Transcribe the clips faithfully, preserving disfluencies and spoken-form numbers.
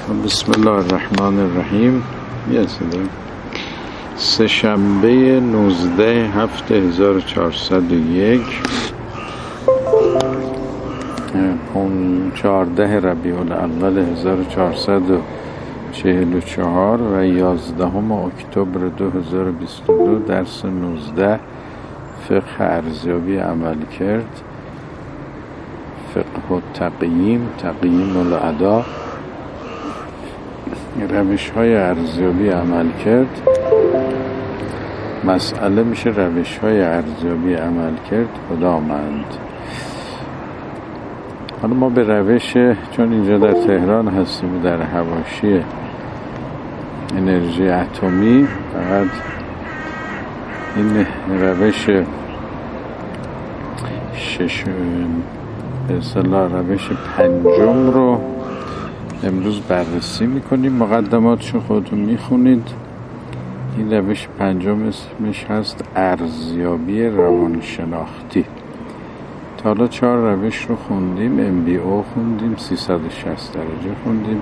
بسم الله الرحمن الرحیم. سه شنبه نوزده هفته هزار و چهارصد و یک، چهارده ربیع الاول هزار و چهارصد و چهل و چهار و یازدهم اکتبر دو هزار و بیست و دو. درس نوزده، فقه ارزیابی عمل کرد، فقه و تقییم، تقییم الاداء، روش های ارزیابی عمل کرد. مسئله میشه روش های ارزیابی عمل کرد کدامند؟ حالا ما به روش، چون اینجا در تهران هستیم در حواشی انرژی اتمی، فقط این روش شش به اصطلاح روش پنجم رو امروز بررسی میکنیم. مقدماتشو خودتون میخونید. این روش پنجم اسمش هست ارزیابی روانشناختی. تا حالا چهار روش رو خوندیم. ام بی او خوندیم، سیصد و شصت درجه خوندیم،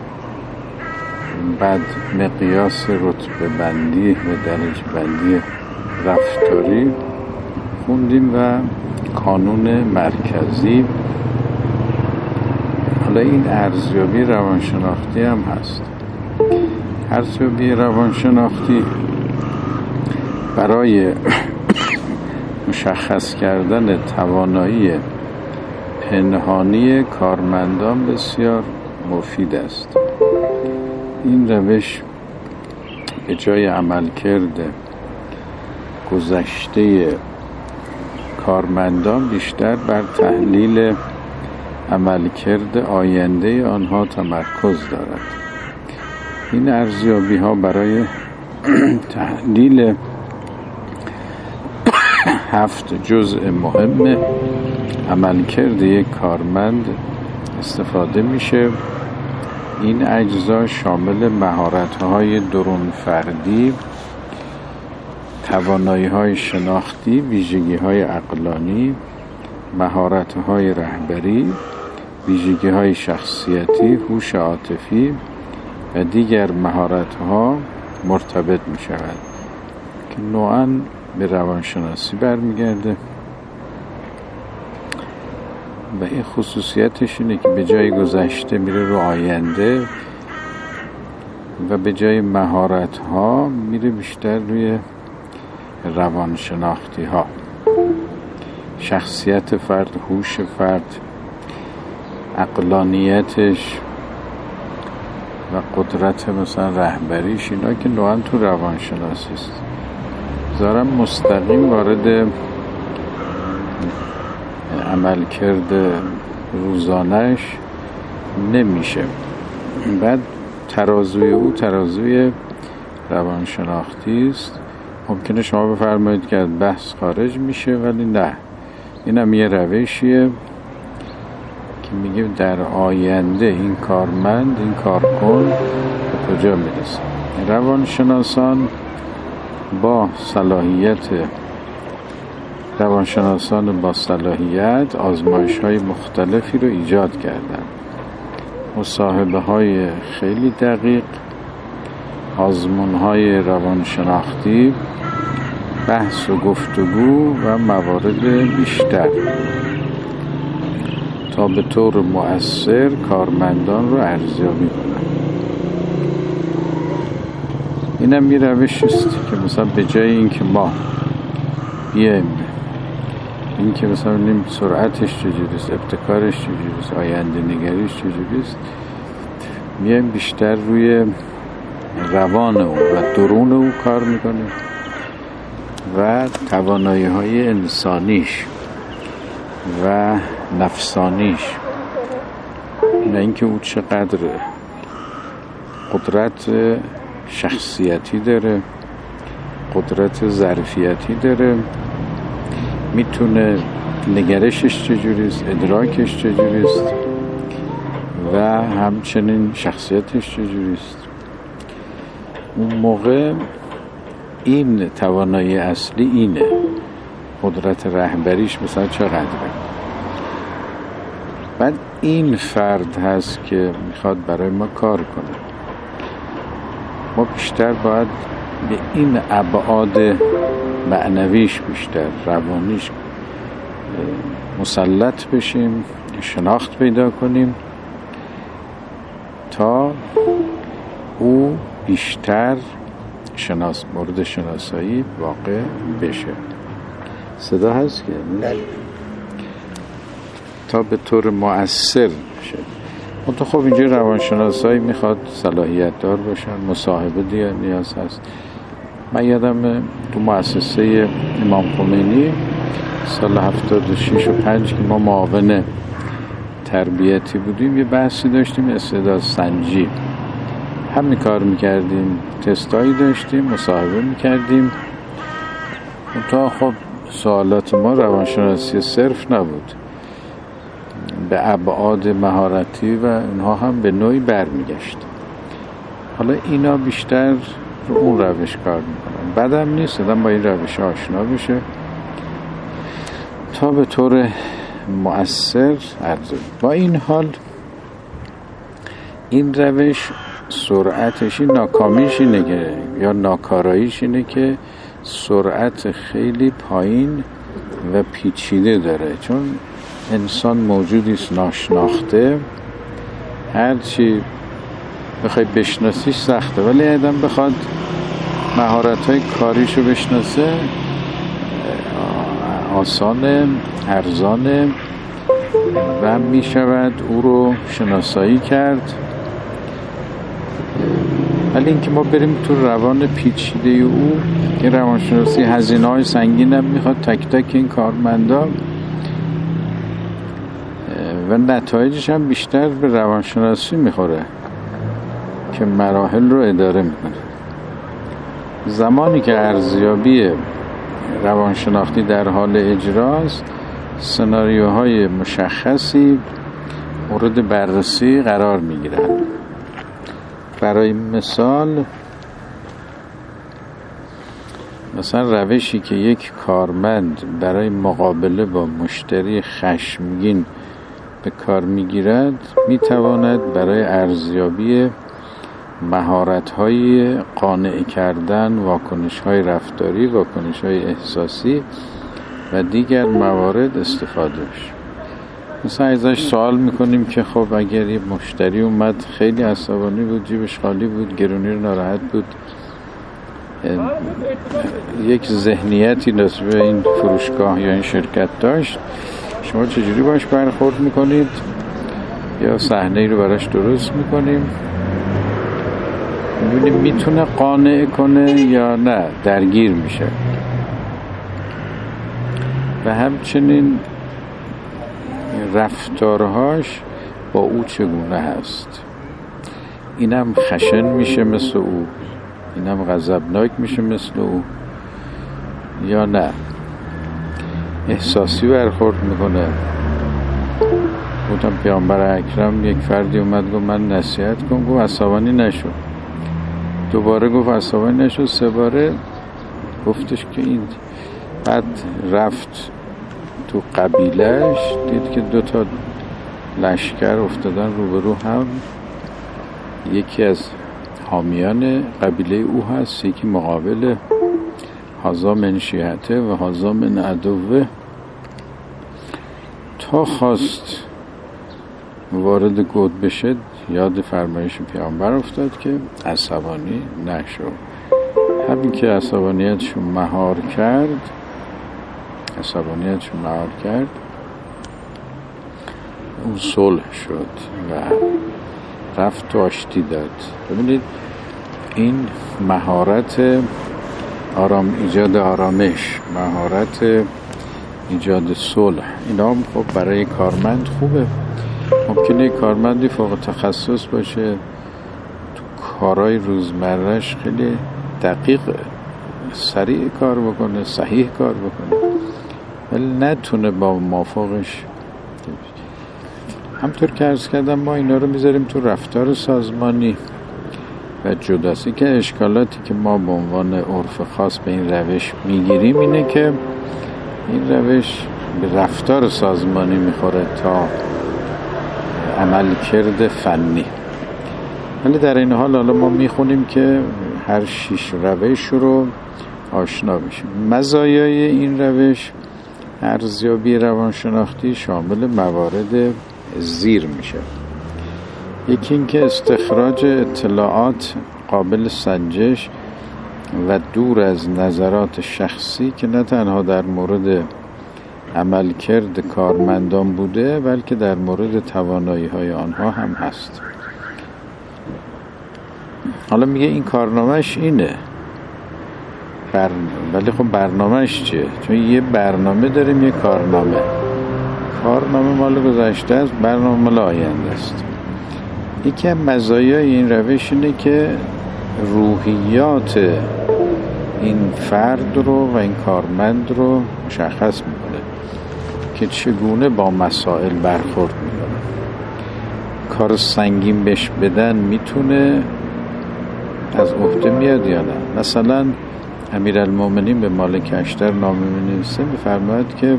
بعد مقیاس رتبه بندی و درجه بندی رفتاری خوندیم و کانون مرکزی. حالا این ارزیابی روانشناختی هم هست. ارزیابی روانشناختی برای مشخص کردن توانایی پنهانی کارمندان بسیار مفید است. این روش به جای عملکرد گذشته کارمندان بیشتر بر تحلیل عملکرد آینده آنها تمرکز دارد. این ارزیابی ها برای تحلیل هفت جزء مهم عملکرد یک کارمند استفاده میشه. این اجزا شامل مهارت‌های درون فردی، توانایی‌های شناختی، ویژگی‌های عقلانی، مهارت‌های رهبری، ویژگی‌های شخصیتی، هوش عاطفی و دیگر مهارت‌ها مرتبط می‌شود که نوعاً به روانشناسی برمیگرده و این خصوصیتش اینه که به جای گذشته میره رو آینده و به جای مهارت‌ها میره بیشتر روی روانشناختی ها. شخصیت فرد، هوش فرد، عقلانیتش و قدرت مثلا رهبریش، اینا که نوعاً تو روانشناسی است. ظاهراً مستقیم وارد عملکرد روزانه‌اش نمیشه. بعد ترازوی او ترازوی روانشناختی است. ممکنه شما بفرمایید که از بحث خارج میشه، ولی نه، این هم یه روشیه که میگه در آینده این کارمند، این کارکن به کجا میرسه. روانشناسان با صلاحیت روانشناسان با صلاحیت آزمایش های مختلفی رو ایجاد کردن. مصاحبه های خیلی دقیق، آزمون های روانشناختی، بحث و گفتگو و موارد بیشتر تا به طور مؤثر کارمندان رو ارزیابی کنن. اینم یه روش است که مثلا به جای این که ما بیایم این که مثلا نیم سرعتش چجوریست، ابتکارش چجوریست، آینده نگریش چجوریست، میایم بیشتر روی روان او و درون او کار میکنیم و توانایی های انسانیش و نفسانیش، نه اینکه او چقدر قدرت شخصیتی داره، قدرت ظرفیتی داره، میتونه نگرشش چجوریست، ادراکش چجوریست و همچنین شخصیتش چجوریست. اون موقع این توانایی اصلی اینه. قدرت رهبریش مثلا چقدره. بعد این فرد هست که میخواد برای ما کار کنه. ما بیشتر باید به این ابعاد معنویش بیشتر روانیش مسلط بشیم، شناخت پیدا کنیم تا او بیشتر شناس مورد شناسایی واقع بشه. صدا هست که تا به طور مؤثر بشه. منطقه خب اینجا روانشناسایی میخواد صلاحیت دار باشن، مصاحبه دیگه نیاز هست. من یادم تو مؤسسه امام خمینی سال هفتاد و شش و پنج که ما معاون تربیتی بودیم یه بحثی داشتیم استعداد سنجی، همین کار میکردیم، تستایی داشتیم، مصاحبه میکردیم. تا خب سوالات ما روانشناسی صرف نبود، به ابعاد مهارتی و اینها هم به نوعی برمیگشت. حالا اینا بیشتر رو اون روش کار میکنن. بعدم نیست آدم با این روش آشنا بشه تا به طور مؤثر عرضه. با این حال این روش سرعتش، ناکامیش اینه که یا ناکاراییش اینه که سرعت خیلی پایین و پیچیده داره، چون انسان موجودیست ناشناخته. هرچی بخوای بشناسیش سخته، ولی آدم بخواد مهارت‌های کاریشو بشناسه آسانه، ارزانه و می شود او رو شناسایی کرد. ولی اینکه ما بریم تو روان پیچیده او، این روانشناسی هزینه‌های سنگین هم میخواد، تک تک این کارمندا و نتایجش هم بیشتر به روانشناسی میخوره که مراحل رو اداره میکنه. زمانی که ارزیابی روانشناختی در حال اجراست، سناریوهای مشخصی مورد بررسی قرار میگیرن. برای مثال مثلا روشی که یک کارمند برای مقابله با مشتری خشمگین به کار میگیرد میتواند برای ارزیابی مهارت‌های قانع کردن، واکنش‌های رفتاری، واکنش‌های احساسی و دیگر موارد استفاده بشه. مثلا ازش سوال میکنیم که خب اگر یه مشتری اومد خیلی عصبانی بود، جیبش خالی بود، گرونی رو ناراحت بود، یک ذهنیتی نسبت به این فروشگاه یا این شرکت داشت، شما چجوری باش برخورد میکنید؟ یا صحنه‌ای رو براش درست میکنیم، میبینیم میتونه قانع کنه یا نه، درگیر میشه. و همچنین رفتارهاش با او چگونه هست، اینم خشن میشه مثل او، اینم غضبناک میشه مثل او یا نه، احساسی برخورد میکنه. گفتم پیامبر اکرم یک فردی اومد گفت من نصیحت کن، گفت عصبانی نشو. دوباره گفت عصبانی نشو، سه باره گفتش که این. بعد رفت تو قبیلهش، دید که دو تا لشکر افتادن روبرو هم، یکی از حامیان قبیله او هست، یکی مقابل، هذا من شیعته و هذا من عدوه. تا خواست وارد گود بشه یاد فرمایش پیامبر افتاد که عصبانی نشو. همین که عصبانیتشو مهار کرد عصبانیتشو مهار کرد اون صلح شد و رفت و آشتی داد. ببینید این مهارت آرام ایجاد آرامش، مهارت ایجاد صلح، اینا هم خب برای کارمند خوبه. ممکنه کارمندی فوق تخصص باشه، تو کارهای روزمرهش خیلی دقیق سریع کار بکنه، صحیح کار بکنه، ولی نتونه با مافوقش. همطور که عرض کردم ما اینا رو میذاریم تو رفتار سازمانی و جداسی. که اشکالاتی که ما به عنوان عرف خاص به این روش میگیریم اینه که این روش به رفتار سازمانی میخوره تا عملکرد فنی. ولی در این حال حالا ما میخونیم که هر شش روش رو آشنا بشیم. مزایای این روش ارزیابی روانشناختی شامل موارد زیر میشه. یکی این که استخراج اطلاعات قابل سنجش و دور از نظرات شخصی که نه تنها در مورد عملکرد کارمندان بوده بلکه در مورد توانایی های آنها هم هست. حالا میگه این کارنامهش اینه بر... ولی خب برنامهش چیه؟ چون یه برنامه داریم، یه کارنامه. کارنامه مال گذشته است، برنامه مال آینده است. یکی از مزایای این روش اینه که روحیات این فرد رو و این کارمند رو مشخص میکنه که چگونه با مسائل برخورد میکنه. کار سنگین بهش بدن میتونه از عهده میاد یا نه. مثلا امیرالمومنین به مالک اشتر نامه می‌نویسه، می‌فرماید که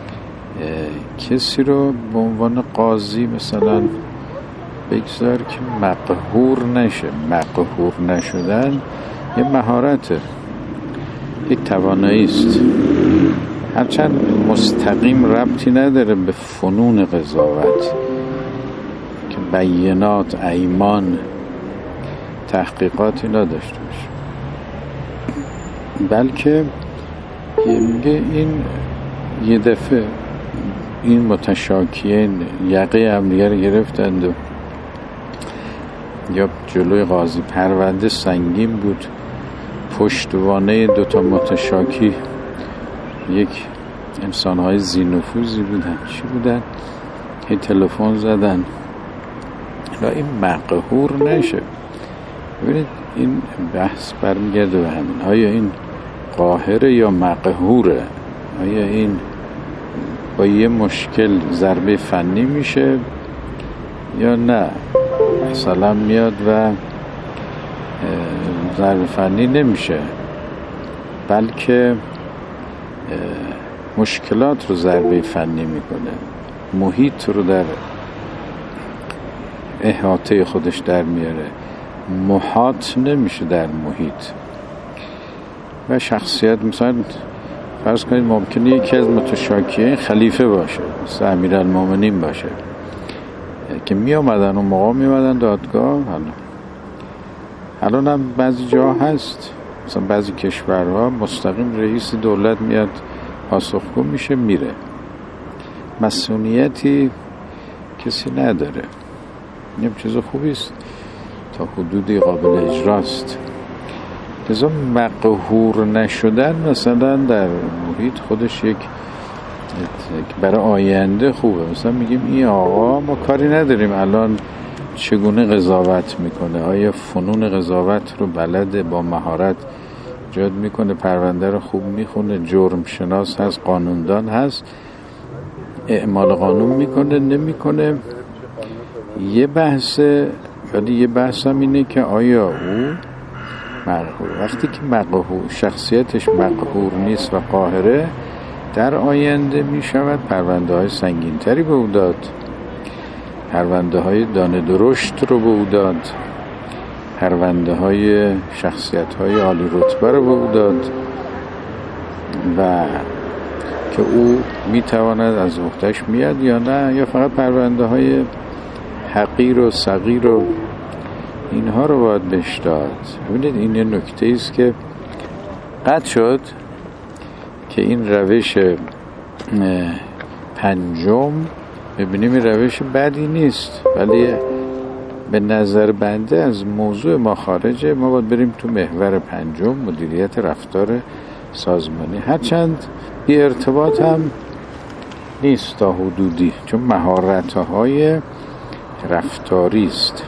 کسی رو به عنوان قاضی مثلا بگذار که مقهور نشه. مقهور نشدن یه مهارته، یک توانایی است، هرچند مستقیم ربطی نداره به فنون قضاوت که بیانات، ایمان، تحقیقاتی نداشته باشه، بلکه میگه این یه دفعه این متشاکیین یقه هم دیگر گرفتند و یا جلوی قاضی پرونده سنگین بود، پشتوانه دوتا متشاکی یک انسانهای ذی‌نفوذی بودن. چی بودن؟ هی تلفن زدن را این مقهور نشه. ببینید این بحث برمیگرده به همین، آیا این قاهره یا مقهوره؟ آیا این با یه مشکل ضربه فنی میشه یا نه مثلا میاد و ضربه فنی نمیشه بلکه مشکلات رو ضربه فنی میکنه، محیط رو در احاطه خودش در میاره، محاط نمیشه در محیط. و شخصیت مثلا فرض کنید ممکنه یکی از متشاکیین خلیفه باشه، مثل امیرالمومنین باشه که می آمدن و موقع می آمدن دادگاه. حالا الان هم بعضی جا هست، مثلا بعضی کشورها مستقیم رئیس دولت میاد پاسخگو میشه میره، مسئولیتی کسی نداره. این چیز خوبی است، تا حدودی قابل اجراست. لذا مقهور نشدن مثلا در محیط خودش یک برای آینده خوبه. مثلا میگیم این آقا ما کاری نداریم الان چگونه قضاوت میکنه، آیا فنون قضاوت رو بلده، با مهارت جاد میکنه، پرونده رو خوب میخونه، جرم شناس هست، قانوندان هست، اعمال قانون میکنه نمیکنه. یه بحث، ولی یه بحث هم اینه که آیا او مقهور، وقتی که مقهور شخصیتش مقهور نیست و قاهره، در آینده می شود پرونده های سنگین تری به او داد، پرونده های دانه درشت رو به او داد، پرونده های شخصیت های عالی رتبه رو به او داد و که او می تواند از عهده‌اش میاد یا نه، یا فقط پرونده های حقیر و صغیر و اینها رو باید بهش داد. ببینید این یه نکته ایست که قطع شد که این روش پنجم ببینیم این روش بدی نیست، ولی به نظر بنده از موضوع ما خارجه. ما باید بریم تو محور پنجم، مدیریت رفتار سازمانی. هرچند بی ارتباط هم نیست تا حدودی، چون مهارت‌های رفتاری است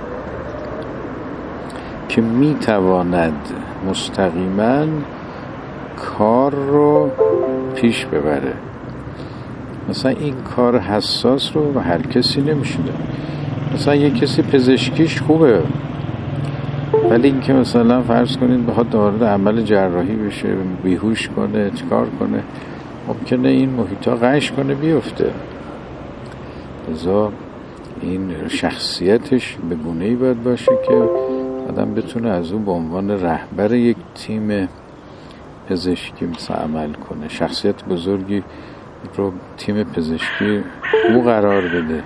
که می تواند مستقیما کار رو پیش ببره. مثلا این کار حساس رو به هر کسی نمیشه داد. مثلا یک کسی پزشکیش خوبه، ولی این که مثلا فرض کنید بخواد وارد عمل جراحی بشه، بیهوش کنه، چیکار کنه، ممکنه این محیطا غش کنه بیفته. لذا این شخصیتش به گونه‌ای باید باشه که آدم بتونه از اون به عنوان رهبر یک تیم پزشکی مثلا عمل کنه. شخصیت بزرگی رو تیم پزشکی او قرار بده.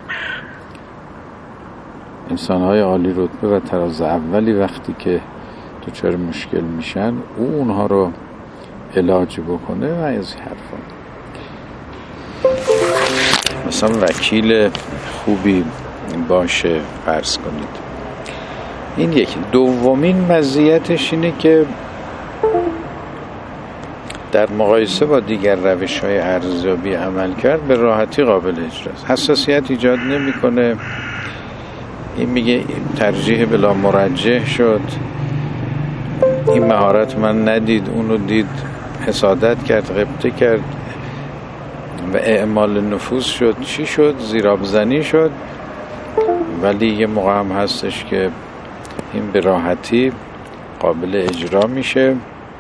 انسان‌های عالی رتبه و تراز اولی وقتی که دچار مشکل میشن او اونها رو علاج بکنه و از حرفا. مثلا وکیل خوبی باشه فرض کنید. این یکی. دومین مزیتش اینه که در مقایسه با دیگر روش‌های ارزیابی عمل کرد به راحتی قابل اجراست. حساسیت ایجاد نمی‌کنه. این میگه ترجیح بلا مرجح شد، این مهارت من ندید، اونو دید، حسادت کرد، غبطه کرد و اعمال نفوذ شد. چی شد؟ زیرآبزنی شد. ولی یه موقع هم هستش که این به راحتی قابل اجرا میشه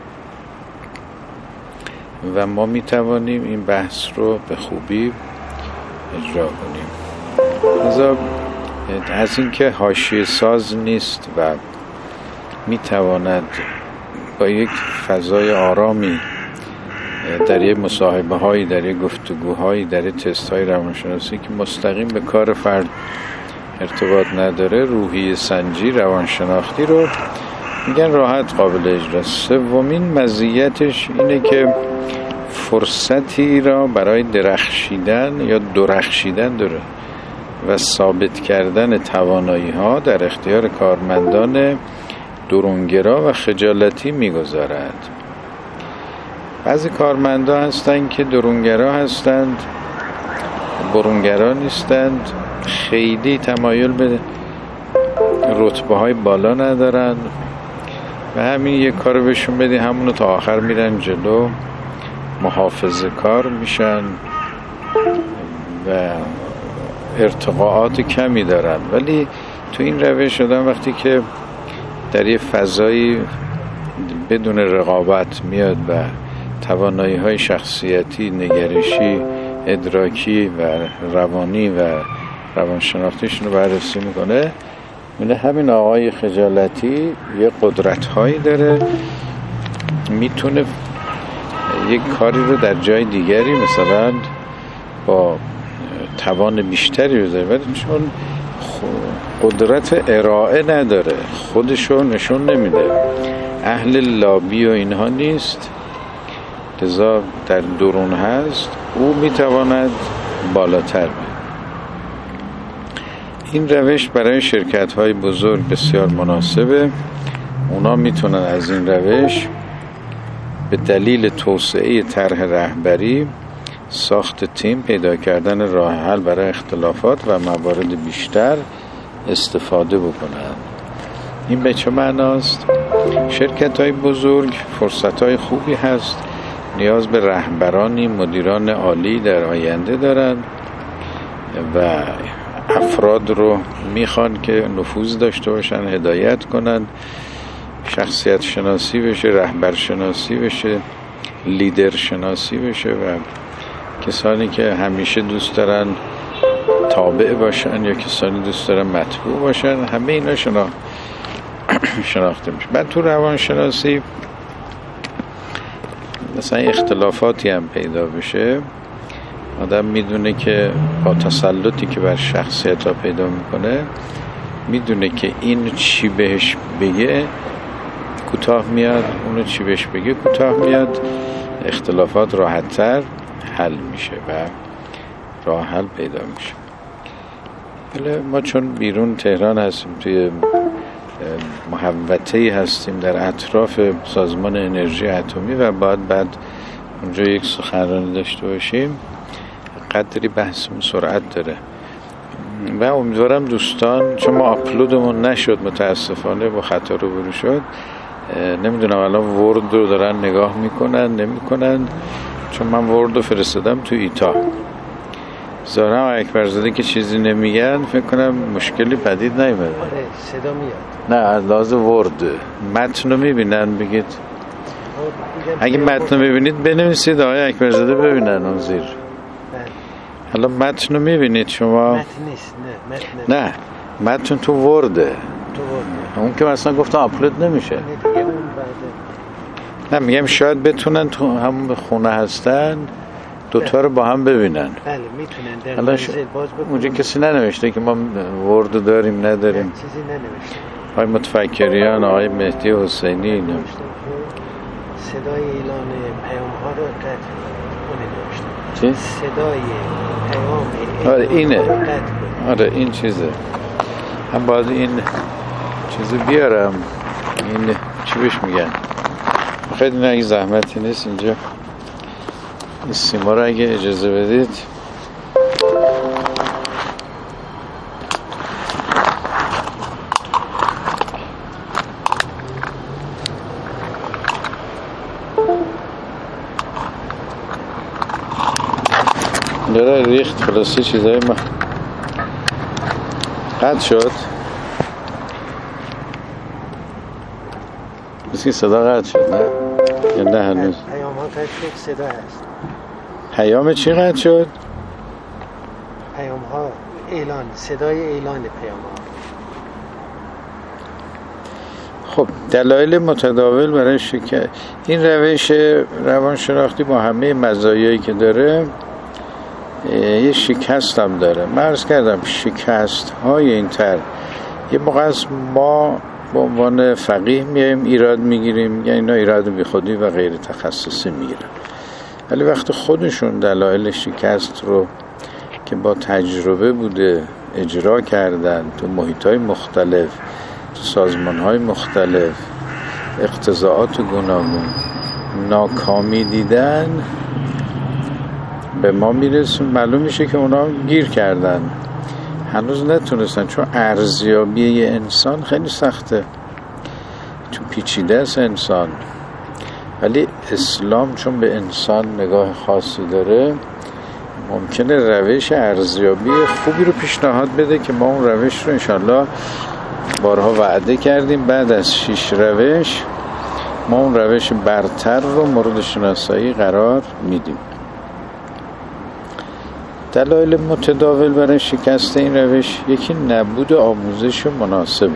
و ما میتوانیم این بحث رو به خوبی اجرا کنیم. لذا از این که حاشیه ساز نیست و میتواند با یک فضای آرامی در یک مصاحبه هایی، در یک گفتگوهایی، در یک تست های روانشناسی که مستقیم به کار فرد ارتباط نداره، روحی سنجی روانشناختی رو میگن راحت قابل اجرا. سومین مزیتش اینه که فرصتی را برای درخشیدن یا درخشیدن داره و ثابت کردن توانایی ها در اختیار کارمندان درونگرا و خجالتی میگذارد. بعضی کارمندا هستند که درونگرا هستند، برونگرا نیستند، خیلی تمایل به رتبه های بالا ندارن و همین یک کارو بهشون بدی همونو تا آخر میرن جلو، محافظه کار میشن و ارتقاءات کمی دارن. ولی تو این روش آدم وقتی که در یه فضایی بدون رقابت میاد و توانایی های شخصیتی، نگرشی، ادراکی و روانی و روانشناختیشون رو بررسی میکنه، میگه همین آقای خجالتی یه قدرت هایی داره، میتونه یک کاری رو در جای دیگری مثلا با توان بیشتری بذاره، ولی چون قدرت ارائه نداره، خودشو نشون نمیده، اهل لابی و اینها نیست، لذا در درون هست، او میتواند بالاتر بره. این روش برای شرکت های بزرگ بسیار مناسبه. اونا میتونن از این روش به دلیل توسعه طرح رهبری، ساخت تیم، پیدا کردن راه حل برای اختلافات و موارد بیشتر استفاده بکنن. این به چه معناست؟ شرکت های بزرگ فرصت های خوبی هست، نیاز به رهبرانی، مدیران عالی در آینده دارن و افراد رو میخوان که نفوذ داشته باشن، هدایت کنن، شخصیت شناسی بشه، رهبر شناسی بشه، لیدر شناسی بشه و کسانی که همیشه دوست دارن تابع باشن یا کسانی دوست دارن متبوع باشن، همه اینا شنا... شناخته میشه. بعد تو روانشناسی مثلا اختلافاتی هم پیدا بشه، آدم میدونه که با تسلطی که بر شخصیت ها پیدا میکنه، میدونه که این چی بهش بگه کوتاه میاد، اونو چی بهش بگه کوتاه میاد، اختلافات راحت‌تر حل میشه و راه حل پیدا میشه. ولی ما چون بیرون تهران هستیم، توی محوطه‌ای هستیم در اطراف سازمان انرژی اتمی و باید بعد اونجا یک سخنرانی داشته باشیم، قدری بحثمون سرعت داره و امیدوارم دوستان، چون ما آپلودمون نشد متاسفانه، با خطا روبرو شد، نمیدونم الان ورد رو دارن نگاه میکنن نمیکنن، چون من ورد رو فرستادم تو ایتا، زارم اکبرزاده که چیزی نمیگن، فکر کنم مشکلی پدید نیومده. صدا میاد؟ نه از لحاظ ورد متن رو میبینن، بگید اگه متن رو ببینید بنویسید آقای اکبرزاده ببینن اون زیر. حالا متن رو میبینید شما؟ متن نیست، نه متن نه متن تو ورده، تو ورده اون که مثلا گفتم آپلود نمیشه. نه دیگه اون بعد. نه میگم شاید بتونن تو همون خونه هستن دوتا رو با هم ببینن. بله میتونن در حالا ش... منزل باز بکنن. اونجا کسی ننوشته که ما ورد داریم نداریم. نه چیزی ننوشته. آقای متفکریان، آقای مهدی حسینی اینا صدای اعلان پیام ها رو قطع کنید. چی؟ صدای پیام آره اینه، رو قطع کنید. آره این چیزه. هم باید این چیزو بیارم. این چی بهش میگن؟ خیلی نه اگه زحمتی نیست اینجا این سیما رو اگه اجازه بدید داره ریخت خلاصی چیزای ما قطع شد. بس که صدا قطع شد نه؟ یا نه هنوز؟ پیام ها قطع شد، صدا هست. پیام چی قطع شد؟ پیام ها اعلان، صدای اعلان پیام ها. خب دلایل متداول برای شکست این روش روانشناختی با همه مزایایی که داره یه شکست هم داره. من عرض کردم شکست های این تر یه موقع از ما به عنوان فقیه میایم ایراد میگیریم، یعنی اینا ایراد بی خودی و غیر تخصصی میگیرن، ولی وقتی خودشون دلایل شکست رو که با تجربه بوده اجرا کردن تو محیط‌های مختلف، تو سازمان‌های مختلف، اقتضاعات گوناگون ناکامی دیدن، به ما میرسون معلوم میشه که اونا گیر کردن، هنوز نتونستن، چون ارزیابی یه انسان خیلی سخته، چون پیچیده است انسان. ولی اسلام چون به انسان نگاه خاصی داره ممکنه روش ارزیابی خوبی رو پیشنهاد بده که ما اون روش رو انشالله بارها وعده کردیم بعد از شش روش ما اون روش برتر رو مورد شناسایی قرار میدیم. دلایل متداول برای شکست این روش یکی نبود آموزش مناسبه.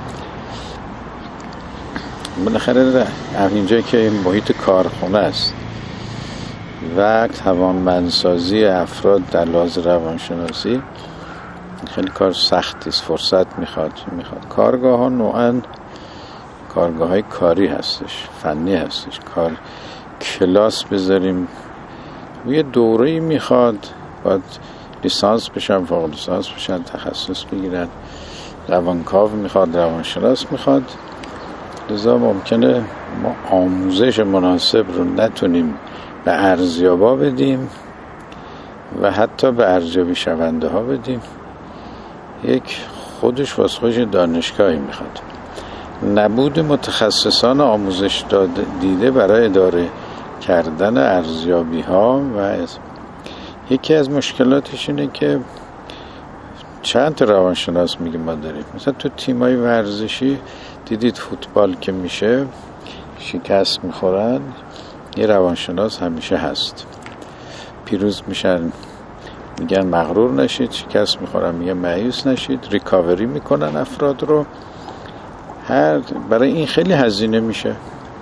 بالاخره اینجا که این محیط کارخونه است و توانمندسازی افراد در لحاظ روانشناسی خیلی کار سختی است، فرصت میخواد میخواد کارگاه ها نوعاً کارگاه های کاری هستش، فنی هستش، کار کلاس بذاریم یه دوره‌ای میخواد، باید لیسانس بشن، فوق لیسانس بشن، تخصص بگیرن، روانکاو میخواد، روانشناس میخواد. لذا ممکنه ما آموزش مناسب رو نتونیم به ارزیابا بدیم و حتی به ارزیابی شونده ها بدیم. یک خودش واسه خودش دانشگاهی میخواد. نبود متخصصان آموزش داده دیده برای اداره کردن ارزیابی ها و از یکی از مشکلاتش اینه که چند تا روانشناس میگه ما داریم. مثلا تو تیمای ورزشی دیدید فوتبال که میشه شکست میخورن یه روانشناس همیشه هست، پیروز میشن میگن مغرور نشید، شکست میخورن میگن مایوس نشید، ریکاوری میکنن افراد رو. هر برای این خیلی هزینه میشه.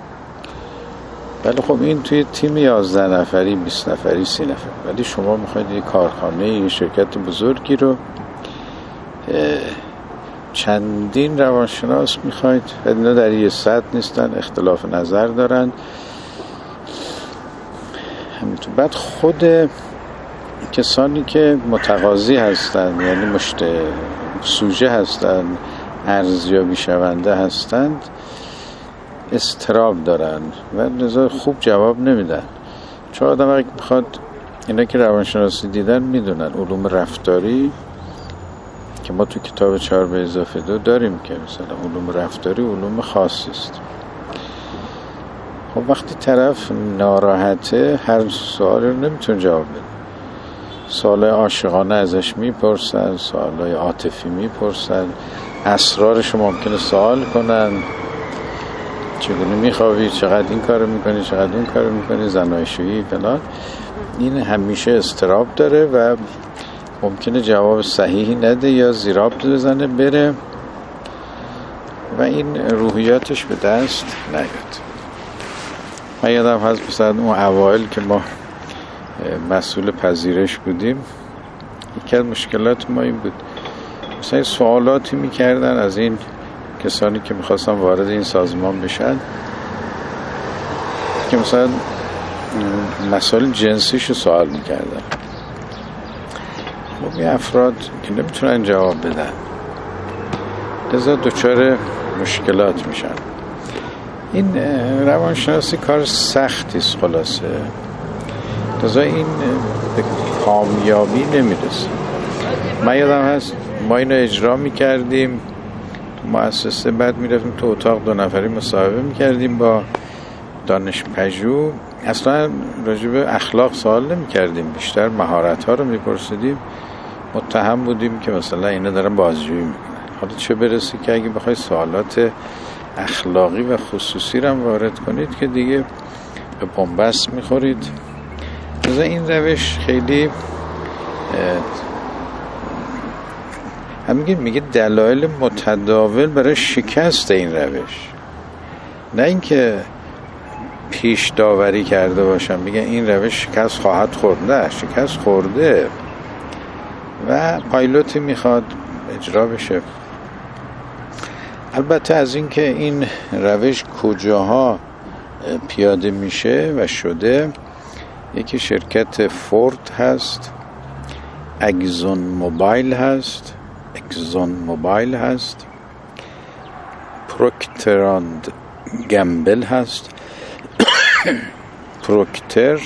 ولی خب این توی تیم یازده نفری، بیست نفری، سی نفر، ولی شما میخواید یه کارخانه، یه شرکت بزرگی رو چندین روانشناس میخواید، اینا در یه سطح نیستن، اختلاف نظر دارن. همینطور بعد خود کسانی که متقاضی هستن، یعنی مشت سوژه هستن، ارزیابی شونده هستند، استراب دارن و لذا خوب جواب نمیدن. چون آدم اگه میخواد، اینا که روانشناسی دیدن میدونن علوم رفتاری که ما تو کتاب چهار به اضافه دو داریم که مثلا علوم رفتاری علوم خاصی است. خب وقتی طرف ناراحته هر سوال رو نمیتونه جواب بده. سوالای عاشقانه ازش میپرسن، سوالای عاطفی میپرسن، اسرارش رو ممکنه سوال کنن، چگونه میخوابی، چقدر این کارو میکنی، چقدر اون کارو میکنی، زناشویی فلان. این همیشه اضطراب داره و ممکنه جواب صحیحی نده یا زیراب بزنه بره و این روحیاتش به دست نیاد. من یادم هست مثلا اون اوایل که ما مسئول پذیرش بودیم، یکی از مشکلات ما این بود مثلا سوالاتی میکردن از این کسانی که میخواستن وارد این سازمان بشن که مثلا مسائل جنسیشو سوال میکردن. خب این افراد که نمیتونن جواب بدن لذا دچار مشکلات میشن. این روانشناسی کار سختی است خلاصه، لذا این به کامیابی نمیرسه. من یادم هست ما اینو اجرا میکردیم تو مؤسسه، بعد میرفتیم تو اتاق دو نفری مصاحبه میکردیم با دانش پژوه. اصلا راجع به اخلاق سوال نمیکردیم، بیشتر مهارت ها رو میپرسیدیم. متهم بودیم که مثلا اینا دارن بازجویی میکنن. حالا چه برسه که اگه بخوای سوالات اخلاقی و خصوصی رو وارد کنید که دیگه به بن‌بست میخورید. مثلا این روش خیلی هم میگه میگه دلایل متداول برای شکست این روش، نه اینکه پیش داوری کرده باشم میگه این روش شکست خواهد خورد. نه، شکست خورده و پایلوتی میخواد اجرا بشه. البته از این که این روش کجاها پیاده میشه و شده، یکی شرکت فورد هست، اگزون موبایل هست اگزون موبایل هست پروکتر اند گمبل هست پروکتر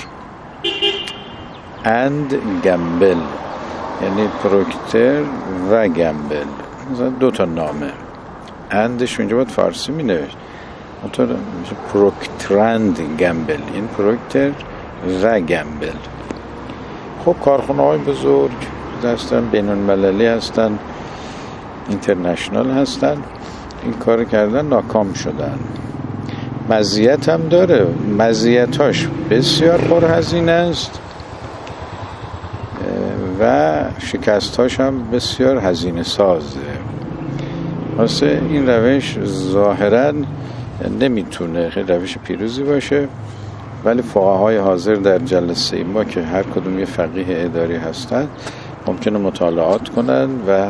اند گمبل، یعنی پروکتر و گمبل، مثلا دو تا نامه. اندش اونجا باید فارسی می نوشت، اونطور میشه پروکترند گمبل، این پروکتر و گمبل. خب کارخانه های بزرگ هستن، بین المللی هستن، اینترنشنال هستن، این کار کردن ناکام شدن. مزیت هم داره، مزیتاش بسیار پرهزینه است و شکستاش هم بسیار هزینه سازه. واسه این روش ظاهراً نمیتونه خیلی روش پیروزی باشه، ولی فقهای حاضر در جلسه ما که هر کدوم یه فقیه اداری هستن ممکنه مطالعات کنن و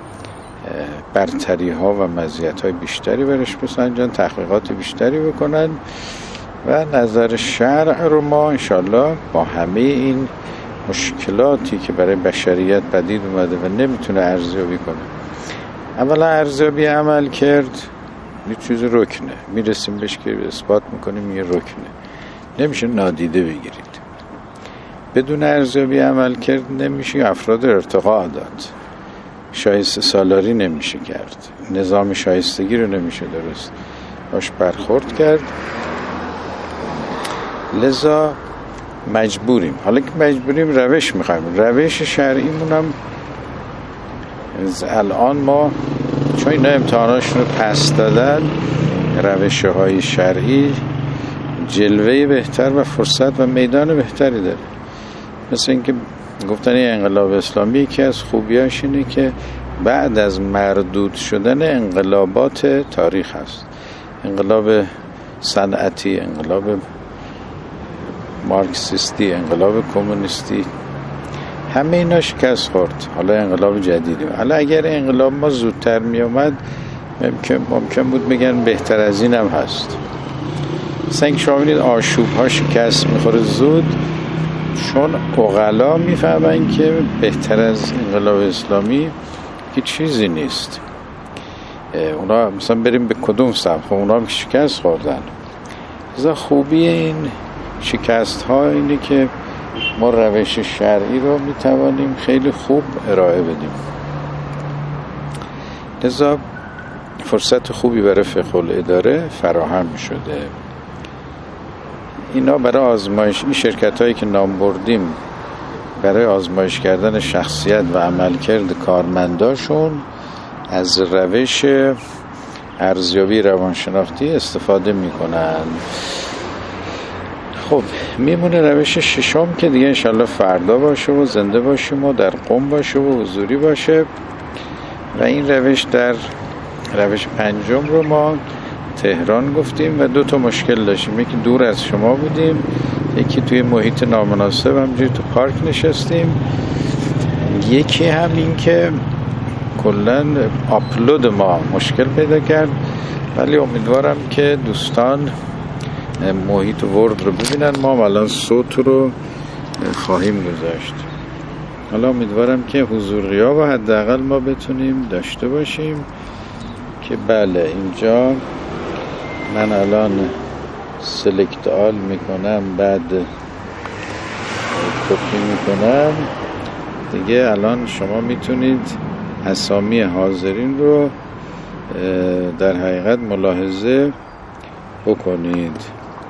برتری ها و مزیت های بیشتری برش بسنجن، تحقیقات بیشتری بکنن و نظر شرع رو ما انشالله با همه این مشکلاتی که برای بشریت پدید اومده و نمیتونه ارزیابی کنه. اولا ارزیابی عمل کرد یه چیز رکنه، میرسیم بهش که اثبات میکنیم یه رکنه، نمیشه نادیده بگیرید. بدون ارزیابی عمل کرد نمیشه افراد ارتقا داد، شایسته سالاری نمیشه کرد، نظام شایستگی رو نمیشه درست باش برخورد کرد. لذا مجبوریم، حالا که مجبوریم روش میخوایم. روش شرعیمون هم الان ما چون اینا امتحاناشون رو پس دادن، روش های شرعی جلوه بهتر و فرصت و میدان بهتری داره. مثل اینکه گفتن انقلاب اسلامی یکی از خوبیاش اینه که بعد از مردود شدن انقلابات تاریخ هست، انقلاب صنعتی، انقلاب مارکسیستی، انقلاب کمونیستی، همه اینا شکست خورد. حالا انقلاب جدیدی، حالا اگر انقلاب ما زودتر می اومد ممکن, ممکن بود بگن بهتر از این هم هست. سنگ شما بینید آشوب ها شکست میخوره زود، چون عقلا میفهمن که بهتر از انقلاب اسلامی که چیزی نیست. اونا مثلا بریم به کدوم سمت، خب اونا هم شکست خوردن. از خوبی این شکست ها اینه که ما روش شرعی رو میتوانیم خیلی خوب ارائه بدیم. لذا فرصت خوبی برای فقه الاداره فراهم شده. اینا برای آزمایش، این شرکت هایی که نام بردیم برای آزمایش کردن شخصیت و عملکرد کارمنداشون از روش ارزیابی روانشناختی استفاده میکنن. خب میمونه روش ششم که دیگه انشالله فردا باشه و زنده باشیم و در قم باشه و حضوری باشه. و این روش در روش پنجم رو ما تهران گفتیم و دو تا مشکل داشتیم. یکی دور از شما بودیم، یکی توی محیط نامناسب همجوری تو پارک نشستیم، یکی هم این که کلن آپلود ما مشکل پیدا کرد. ولی امیدوارم که دوستان محیط ورد رو ببینن. ما الان صوت رو خواهیم گذاشت. حالا امیدوارم که حضور غیاب حداقل ما بتونیم داشته باشیم که بله اینجا من الان سلکت آل میکنم، بعد کپی میکنم دیگه. الان شما میتونید اسامی حاضرین رو در حقیقت ملاحظه بکنید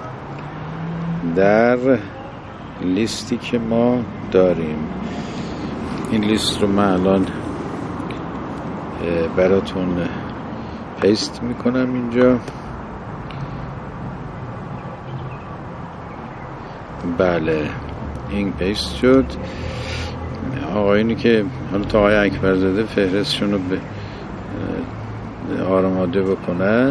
در لیستی که ما داریم. این لیست رو من الان براتون پیست میکنم اینجا. بله این پیست شد. آقایونی که حالا تا آقای اکبرزاده فهرستشون رو به آماده بکنن،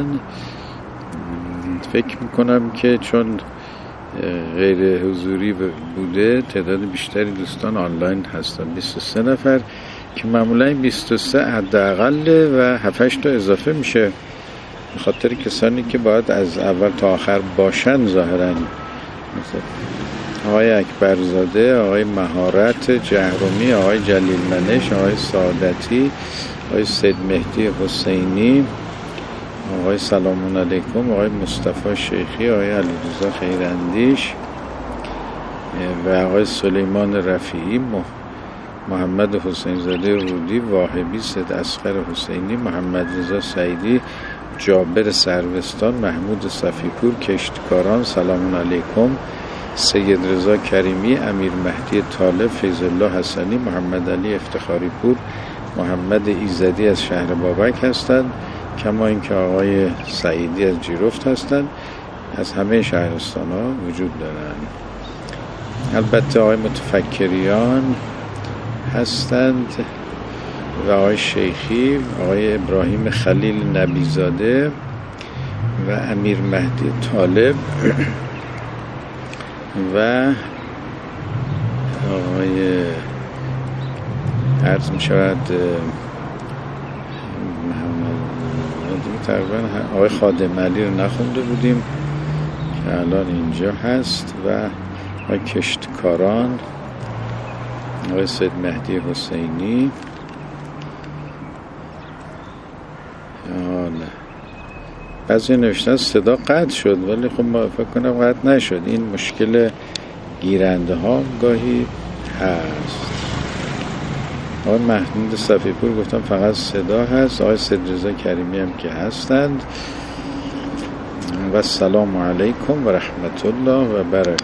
فکر میکنم که چون غیر حضوری بوده تعداد بیشتری دوستان آنلاین هستن. بیست و سه نفر که معمولا بیست و سه حداقل و هفت هشت تا اضافه میشه به خاطر کسانی که باید از اول تا آخر باشن ظاهرا، مثل آقای اکبرزاده، آقای مهارت جهرومی، آقای جلیل منش، آقای سعادتی، آقای سید مهدی حسینی، آقای سلام علیکم، آقای مصطفی شیخی، آقای علیرضا خیراندیش و آقای سلیمان رفیعی، محمد حسین زاده رودی، واهبی، سید اصغر حسینی، محمد رضا سعیدی، جابر سروستان، محمود صفیپور، کشتکاران، سلام علیکم، سید رضا کریمی، امیر مهدی طالب، فیض الله حسنی، محمد علی افتخاری پور، محمد ایزدی از شهر بابک هستند، کما اینکه آقای سعیدی از جیرفت هستند. از همه شهرستان ها وجود دارند. البته آقای متفکریان هستند و آقای شیخی، آقای ابراهیم خلیل نبیزاده و امیر مهدی طالب و آقای عرض می شود تقریبا آقای خادم علی رو نخونده بودیم که الان اینجا هست و آقای کشتکاران، آقای سید مهدی حسینی. حالا بعضی نوشتن صدا قطع شد ولی خب ما فکر کنم قطع نشد. این مشکل گیرنده ها گاهی هست. آقای محمود صفیپور گفتم فقط صدا هست. آقای سید رضا کریمی هم که هستند. و السلام علیکم و رحمت الله و برکاته.